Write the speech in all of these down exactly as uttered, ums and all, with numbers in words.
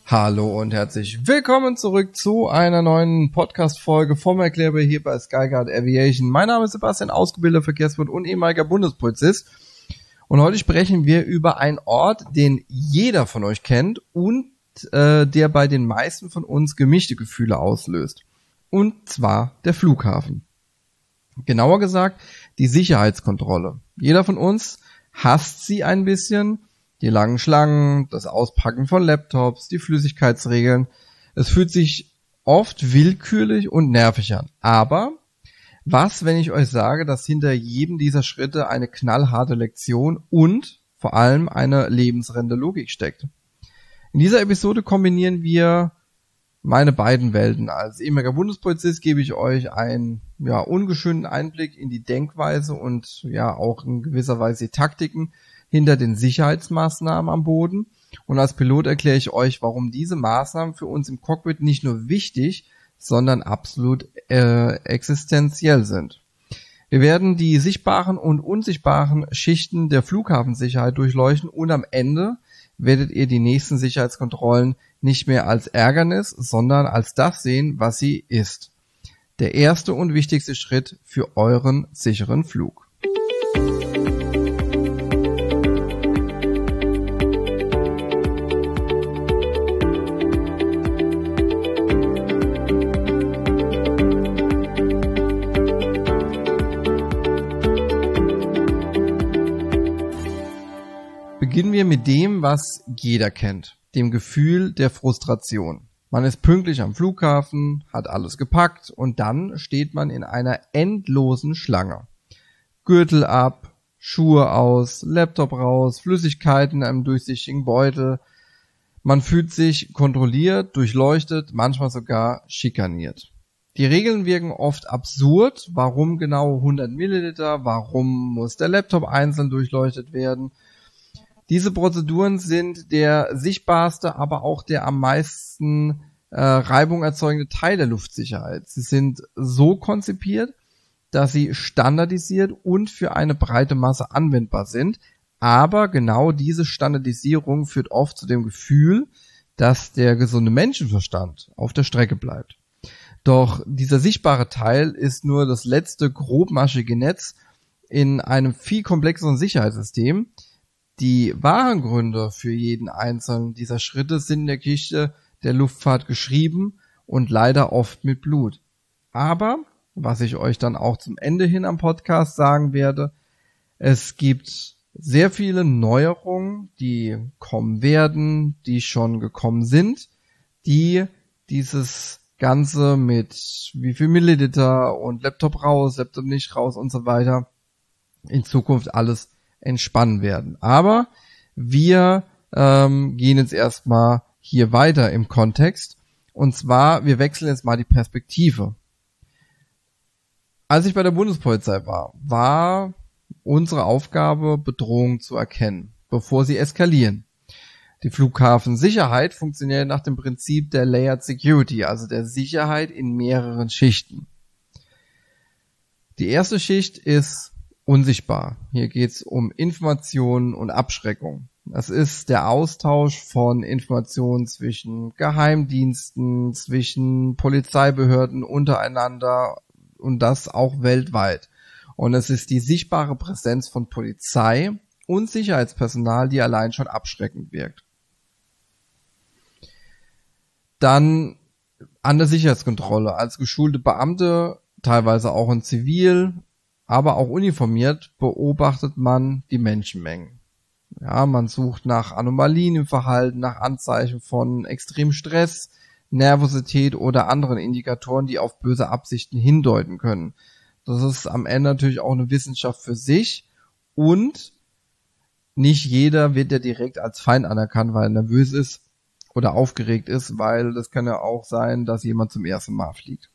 Hallo und herzlich willkommen zurück zu einer neuen Podcast-Folge vom Erklärbär hier bei Skyguard Aviation. Mein Name ist Sebastian, ausgebildeter Verkehrswirt und ehemaliger Bundespolizist. Und heute sprechen wir über einen Ort, den jeder von euch kennt und äh, der bei den meisten von uns gemischte Gefühle auslöst. Und zwar der Flughafen. Genauer gesagt, die Sicherheitskontrolle. Jeder von uns hasst sie ein bisschen. Die langen Schlangen, das Auspacken von Laptops, die Flüssigkeitsregeln. Es fühlt sich oft willkürlich und nervig an. Aber was, wenn ich euch sage, dass hinter jedem dieser Schritte eine knallharte Lektion und vor allem eine lebensrettende Logik steckt? In dieser Episode kombinieren wir meine beiden Welten. Als ehemaliger Bundespolizist gebe ich euch einen ja, ungeschönten Einblick in die Denkweise und ja auch in gewisser Weise die Taktiken hinter den Sicherheitsmaßnahmen am Boden. Und als Pilot erkläre ich euch, warum diese Maßnahmen für uns im Cockpit nicht nur wichtig, sondern absolut äh, existenziell sind. Wir werden die sichtbaren und unsichtbaren Schichten der Flughafensicherheit durchleuchten und am Ende werdet ihr die nächsten Sicherheitskontrollen nicht mehr als Ärgernis, sondern als das sehen, was sie ist. Der erste und wichtigste Schritt für euren sicheren Flug. Beginnen wir mit dem, was jeder kennt, dem Gefühl der Frustration. Man ist pünktlich am Flughafen, hat alles gepackt und dann steht man in einer endlosen Schlange. Gürtel ab, Schuhe aus, Laptop raus, Flüssigkeiten in einem durchsichtigen Beutel. Man fühlt sich kontrolliert, durchleuchtet, manchmal sogar schikaniert. Die Regeln wirken oft absurd. Warum genau hundert Milliliter? Warum muss der Laptop einzeln durchleuchtet werden? Diese Prozeduren sind der sichtbarste, aber auch der am meisten äh, Reibung erzeugende Teil der Luftsicherheit. Sie sind so konzipiert, dass sie standardisiert und für eine breite Masse anwendbar sind. Aber genau diese Standardisierung führt oft zu dem Gefühl, dass der gesunde Menschenverstand auf der Strecke bleibt. Doch dieser sichtbare Teil ist nur das letzte grobmaschige Netz in einem viel komplexeren Sicherheitssystem. Die wahren Gründe für jeden einzelnen dieser Schritte sind in der Geschichte der Luftfahrt geschrieben und leider oft mit Blut. Aber, was ich euch dann auch zum Ende hin am Podcast sagen werde, es gibt sehr viele Neuerungen, die kommen werden, die schon gekommen sind, die dieses Ganze mit wie viel Milliliter und Laptop raus, Laptop nicht raus und so weiter in Zukunft alles entspannen werden. Aber wir ähm, gehen jetzt erstmal hier weiter im Kontext. Und zwar, wir wechseln jetzt mal die Perspektive. Als ich bei der Bundespolizei war, war unsere Aufgabe, Bedrohungen zu erkennen, bevor sie eskalieren. Die Flughafensicherheit funktioniert nach dem Prinzip der Layered Security, also der Sicherheit in mehreren Schichten. Die erste Schicht ist unsichtbar. Hier geht es um Informationen und Abschreckung. Das ist der Austausch von Informationen zwischen Geheimdiensten, zwischen Polizeibehörden untereinander und das auch weltweit. Und es ist die sichtbare Präsenz von Polizei und Sicherheitspersonal, die allein schon abschreckend wirkt. Dann an der Sicherheitskontrolle. Als geschulte Beamte, teilweise auch in Zivil, aber auch uniformiert, beobachtet man die Menschenmengen. Ja, man sucht nach Anomalien im Verhalten, nach Anzeichen von extremem Stress, Nervosität oder anderen Indikatoren, die auf böse Absichten hindeuten können. Das ist am Ende natürlich auch eine Wissenschaft für sich und nicht jeder wird ja direkt als Feind anerkannt, weil er nervös ist oder aufgeregt ist, weil das kann ja auch sein, dass jemand zum ersten Mal fliegt.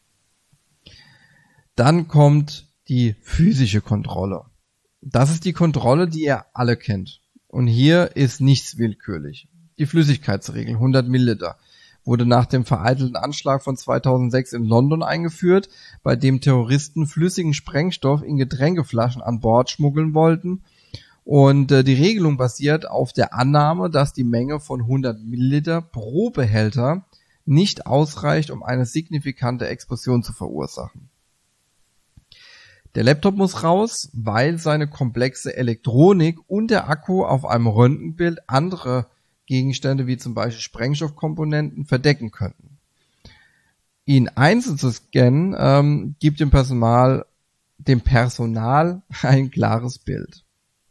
Dann kommt die physische Kontrolle. Das ist die Kontrolle, die ihr alle kennt. Und hier ist nichts willkürlich. Die Flüssigkeitsregel, hundert Milliliter, wurde nach dem vereitelten Anschlag von zweitausendsechs in London eingeführt, bei dem Terroristen flüssigen Sprengstoff in Getränkeflaschen an Bord schmuggeln wollten Und äh, die Regelung basiert auf der Annahme, dass die Menge von hundert Milliliter pro Behälter nicht ausreicht, um eine signifikante Explosion zu verursachen. Der Laptop muss raus, weil seine komplexe Elektronik und der Akku auf einem Röntgenbild andere Gegenstände wie zum Beispiel Sprengstoffkomponenten verdecken könnten. Ihn einzeln zu scannen ähm, gibt dem Personal, dem Personal ein klares Bild.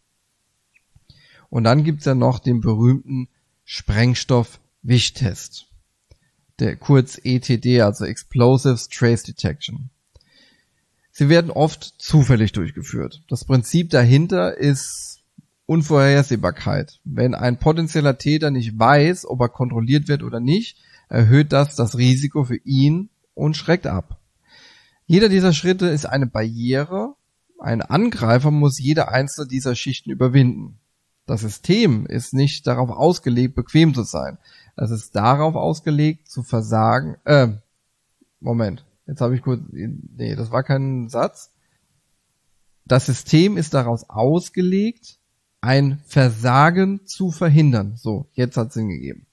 Und dann gibt's ja noch den berühmten Sprengstoff-Wischtest, der kurz E T D, also Explosives Trace Detection. Sie werden oft zufällig durchgeführt. Das Prinzip dahinter ist Unvorhersehbarkeit. Wenn ein potenzieller Täter nicht weiß, ob er kontrolliert wird oder nicht, erhöht das das Risiko für ihn und schreckt ab. Jeder dieser Schritte ist eine Barriere. Ein Angreifer muss jede einzelne dieser Schichten überwinden. Das System ist nicht darauf ausgelegt, bequem zu sein. Es ist darauf ausgelegt, zu versagen. Äh, Moment, jetzt habe ich kurz... Nee, das war kein Satz. Das System ist daraus ausgelegt, ein Versagen zu verhindern. So, jetzt hat es Sinn gegeben.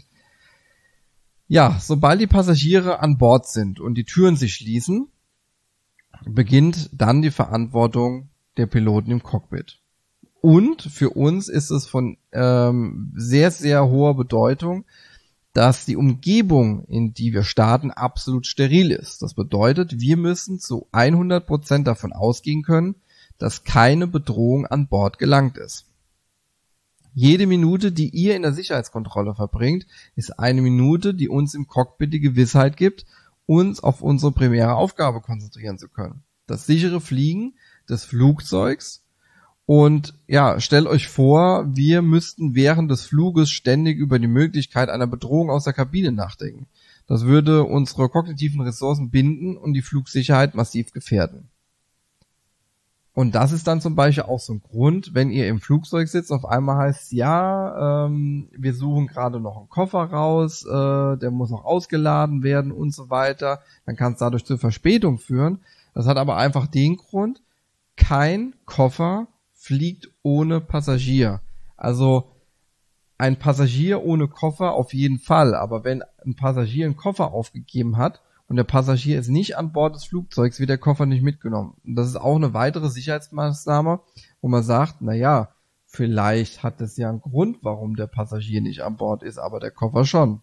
Ja, sobald die Passagiere an Bord sind und die Türen sich schließen, beginnt dann die Verantwortung der Piloten im Cockpit. Und für uns ist es von ähm, sehr, sehr hoher Bedeutung, dass die Umgebung, in die wir starten, absolut steril ist. Das bedeutet, wir müssen zu hundert Prozent davon ausgehen können, dass keine Bedrohung an Bord gelangt ist. Jede Minute, die ihr in der Sicherheitskontrolle verbringt, ist eine Minute, die uns im Cockpit die Gewissheit gibt, uns auf unsere primäre Aufgabe konzentrieren zu können. Das sichere Fliegen des Flugzeugs. Und ja, stellt euch vor, wir müssten während des Fluges ständig über die Möglichkeit einer Bedrohung aus der Kabine nachdenken. Das würde unsere kognitiven Ressourcen binden und die Flugsicherheit massiv gefährden. Und das ist dann zum Beispiel auch so ein Grund, wenn ihr im Flugzeug sitzt, auf einmal heißt, ja, ähm, wir suchen gerade noch einen Koffer raus, äh, der muss noch ausgeladen werden und so weiter. Dann kann es dadurch zur Verspätung führen. Das hat aber einfach den Grund, kein Koffer fliegt ohne Passagier. Also ein Passagier ohne Koffer auf jeden Fall, aber wenn ein Passagier einen Koffer aufgegeben hat und der Passagier ist nicht an Bord des Flugzeugs, wird der Koffer nicht mitgenommen. Und das ist auch eine weitere Sicherheitsmaßnahme, wo man sagt, na ja, vielleicht hat es ja einen Grund, warum der Passagier nicht an Bord ist, aber der Koffer schon.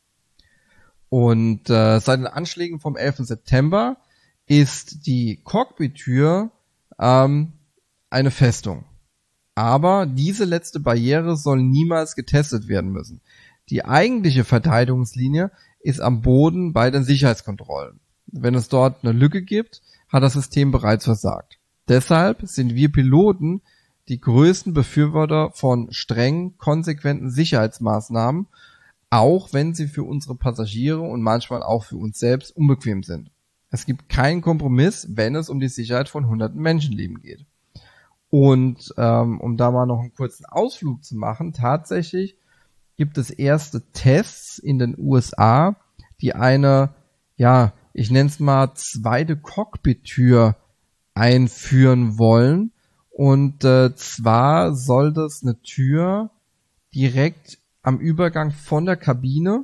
Und äh, seit den Anschlägen vom elften September ist die Cockpit-Tür ähm, eine Festung. Aber diese letzte Barriere soll niemals getestet werden müssen. Die eigentliche Verteidigungslinie ist am Boden bei den Sicherheitskontrollen. Wenn es dort eine Lücke gibt, hat das System bereits versagt. Deshalb sind wir Piloten die größten Befürworter von strengen, konsequenten Sicherheitsmaßnahmen, auch wenn sie für unsere Passagiere und manchmal auch für uns selbst unbequem sind. Es gibt keinen Kompromiss, wenn es um die Sicherheit von hunderten Menschenleben geht. Und ähm, um da mal noch einen kurzen Ausflug zu machen, tatsächlich gibt es erste Tests in den U S A, die eine, ja, ich nenne es mal zweite Cockpit-Tür einführen wollen. Und äh, zwar soll das eine Tür direkt am Übergang von der Kabine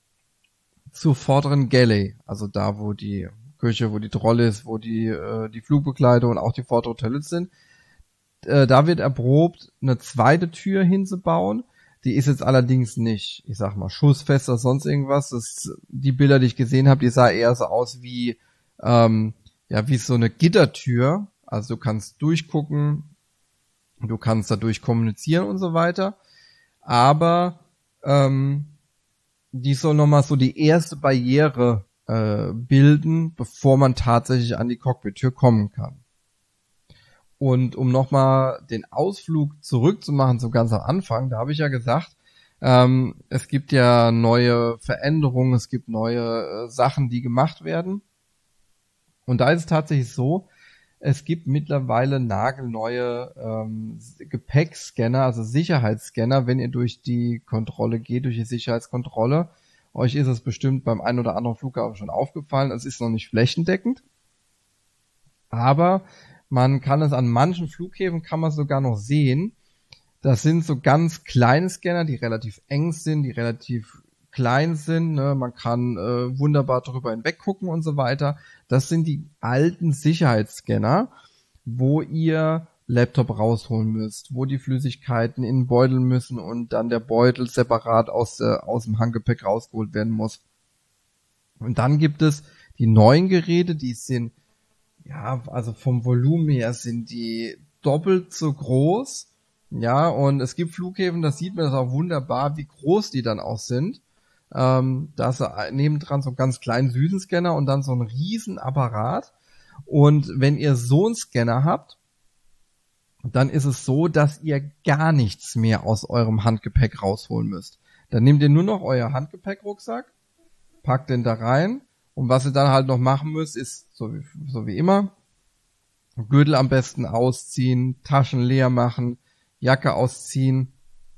zur vorderen Galley, also da, wo die Küche, wo die Trolle ist, wo die äh, die Flugbegleiter und auch die vordere Toilette sind. Äh, da wird erprobt, eine zweite Tür hinzubauen. Die ist jetzt allerdings nicht, ich sag mal, schussfest oder sonst irgendwas. Das, die Bilder, die ich gesehen habe, die sah eher so aus wie, ähm, ja, wie so eine Gittertür. Also du kannst durchgucken, du kannst dadurch kommunizieren und so weiter. Aber ähm, die soll nochmal so die erste Barriere äh, bilden, bevor man tatsächlich an die Cockpit-Tür kommen kann. Und um nochmal den Ausflug zurückzumachen zum ganz am Anfang, da habe ich ja gesagt, ähm, es gibt ja neue Veränderungen, es gibt neue äh, Sachen, die gemacht werden. Und da ist es tatsächlich so, es gibt mittlerweile nagelneue ähm, Gepäckscanner, also Sicherheitsscanner, wenn ihr durch die Kontrolle geht, durch die Sicherheitskontrolle. Euch ist es bestimmt beim einen oder anderen Flughafen schon aufgefallen, es ist noch nicht flächendeckend, aber man kann es an manchen Flughäfen, kann man sogar noch sehen, Das sind so ganz kleine Scanner, die relativ eng sind, die relativ klein sind. Ne? Man kann äh, wunderbar drüber hinweg gucken und so weiter. Das sind die alten Sicherheitsscanner, wo ihr Laptop rausholen müsst, wo die Flüssigkeiten in den Beutel müssen und dann der Beutel separat aus, äh, aus dem Handgepäck rausgeholt werden muss. Und dann gibt es die neuen Geräte, die sind, ja, also vom Volumen her sind die doppelt so groß. Ja, und es gibt Flughäfen, da sieht man das auch wunderbar, wie groß die dann auch sind. Ähm, da ist nebendran so einen ganz kleinen süßen Scanner und dann so ein riesen Apparat. Und wenn ihr so einen Scanner habt, dann ist es so, dass ihr gar nichts mehr aus eurem Handgepäck rausholen müsst. Dann nehmt ihr nur noch euer Handgepäckrucksack, packt den da rein und was ihr dann halt noch machen müsst, ist so wie, so wie immer, Gürtel am besten ausziehen, Taschen leer machen, Jacke ausziehen,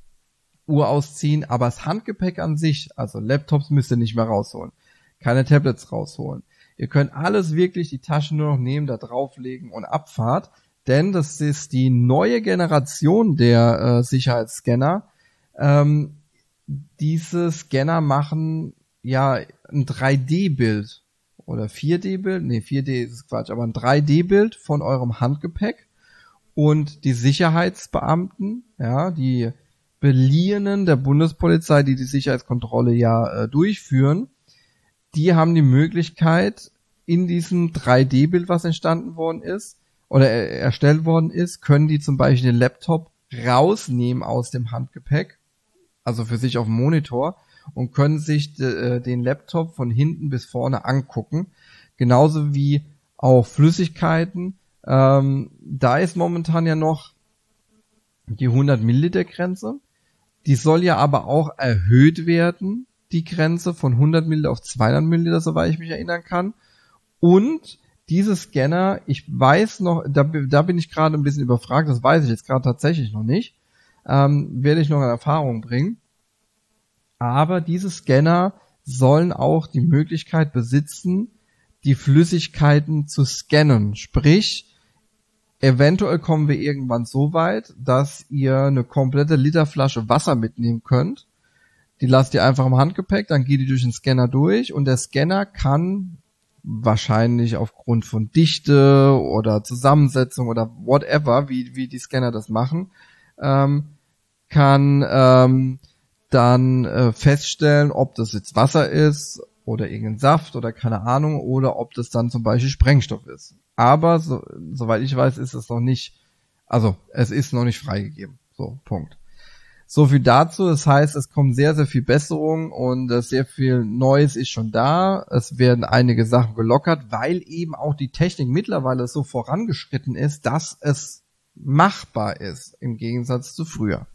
Uhr ausziehen, aber das Handgepäck an sich, also Laptops müsst ihr nicht mehr rausholen, keine Tablets rausholen. Ihr könnt alles wirklich, die Taschen nur noch nehmen, da drauflegen und Abfahrt. Denn das ist die neue Generation der äh, Sicherheitsscanner. Ähm, diese Scanner machen ja ein drei D Bild oder vier D Bild, nee, vier D ist Quatsch, aber ein drei D Bild von eurem Handgepäck und die Sicherheitsbeamten, ja, die Beliehenen der Bundespolizei, die die Sicherheitskontrolle ja äh, durchführen, die haben die Möglichkeit, in diesem drei D Bild, was entstanden worden ist, oder erstellt worden ist, können die zum Beispiel den Laptop rausnehmen aus dem Handgepäck, also für sich auf dem Monitor, und können sich de, den Laptop von hinten bis vorne angucken. Genauso wie auch Flüssigkeiten. Ähm, da ist momentan ja noch die hundert Milliliter Grenze. Die soll ja aber auch erhöht werden, die Grenze von hundert Milliliter auf zweihundert Milliliter, soweit ich mich erinnern kann. Und diese Scanner, ich weiß noch, da, da bin ich gerade ein bisschen überfragt, das weiß ich jetzt gerade tatsächlich noch nicht, ähm, werde ich noch in Erfahrung bringen. Aber diese Scanner sollen auch die Möglichkeit besitzen, die Flüssigkeiten zu scannen. Sprich, eventuell kommen wir irgendwann so weit, dass ihr eine komplette Literflasche Wasser mitnehmen könnt. Die lasst ihr einfach im Handgepäck, dann geht die durch den Scanner durch und der Scanner kann wahrscheinlich aufgrund von Dichte oder Zusammensetzung oder whatever, wie wie die Scanner das machen, ähm, kann ähm, dann äh, feststellen, ob das jetzt Wasser ist oder irgendein Saft oder keine Ahnung, oder ob das dann zum Beispiel Sprengstoff ist. Aber so, soweit ich weiß, ist es noch nicht, also es ist noch nicht freigegeben. So, Punkt. So viel dazu. Das heißt, es kommt sehr, sehr viel Besserung und äh, sehr viel Neues ist schon da. Es werden einige Sachen gelockert, weil eben auch die Technik mittlerweile so vorangeschritten ist, dass es machbar ist, im Gegensatz zu früher.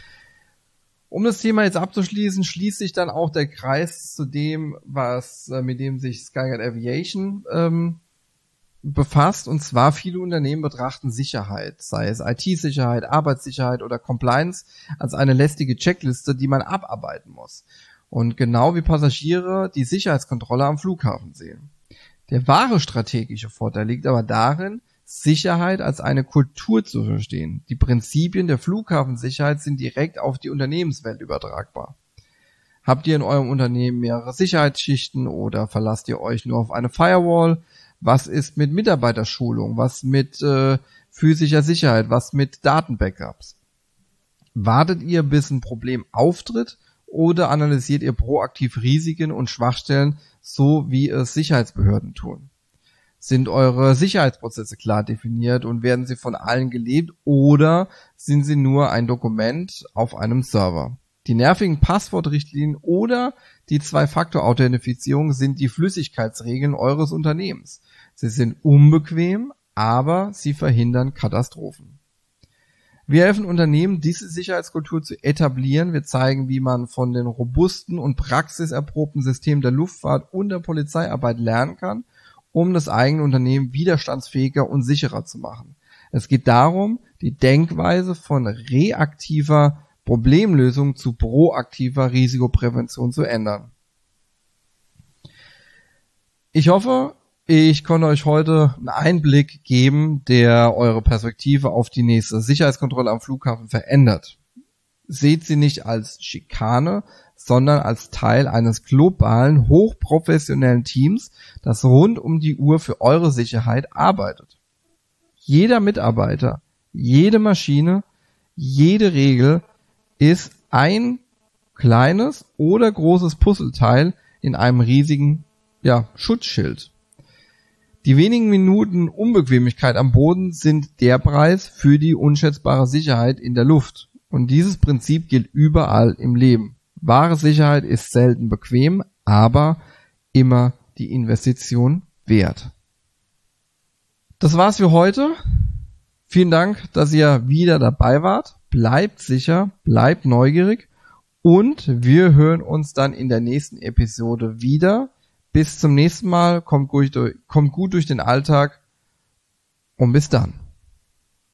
Um das Thema jetzt abzuschließen, schließt sich dann auch der Kreis zu dem, was äh, mit dem sich Skyguide Aviation ähm, befasst, und zwar viele Unternehmen betrachten Sicherheit, sei es I T-Sicherheit, Arbeitssicherheit oder Compliance, als eine lästige Checkliste, die man abarbeiten muss. Und genau wie Passagiere die Sicherheitskontrolle am Flughafen sehen. Der wahre strategische Vorteil liegt aber darin, Sicherheit als eine Kultur zu verstehen. Die Prinzipien der Flughafensicherheit sind direkt auf die Unternehmenswelt übertragbar. Habt ihr in eurem Unternehmen mehrere Sicherheitsschichten oder verlasst ihr euch nur auf eine Firewall? Was ist mit Mitarbeiterschulung? Was mit äh, physischer Sicherheit? Was mit Datenbackups? Wartet ihr, bis ein Problem auftritt, oder analysiert ihr proaktiv Risiken und Schwachstellen, so wie es Sicherheitsbehörden tun? Sind eure Sicherheitsprozesse klar definiert und werden sie von allen gelebt, oder sind sie nur ein Dokument auf einem Server? Die nervigen Passwortrichtlinien oder die Zwei-Faktor-Authentifizierung sind die Flüssigkeitsregeln eures Unternehmens. Sie sind unbequem, aber sie verhindern Katastrophen. Wir helfen Unternehmen, diese Sicherheitskultur zu etablieren. Wir zeigen, wie man von den robusten und praxiserprobten Systemen der Luftfahrt und der Polizeiarbeit lernen kann, um das eigene Unternehmen widerstandsfähiger und sicherer zu machen. Es geht darum, die Denkweise von reaktiver Problemlösung zu proaktiver Risikoprävention zu ändern. Ich hoffe, ich konnte euch heute einen Einblick geben, der eure Perspektive auf die nächste Sicherheitskontrolle am Flughafen verändert. Seht sie nicht als Schikane, sondern als Teil eines globalen, hochprofessionellen Teams, das rund um die Uhr für eure Sicherheit arbeitet. Jeder Mitarbeiter, jede Maschine, jede Regel ist ein kleines oder großes Puzzleteil in einem riesigen, ja, Schutzschild. Die wenigen Minuten Unbequemlichkeit am Boden sind der Preis für die unschätzbare Sicherheit in der Luft. Und dieses Prinzip gilt überall im Leben. Wahre Sicherheit ist selten bequem, aber immer die Investition wert. Das war's für heute. Vielen Dank, dass ihr wieder dabei wart. Bleibt sicher, bleibt neugierig und wir hören uns dann in der nächsten Episode wieder. Bis zum nächsten Mal, kommt gut durch, kommt gut durch den Alltag und bis dann.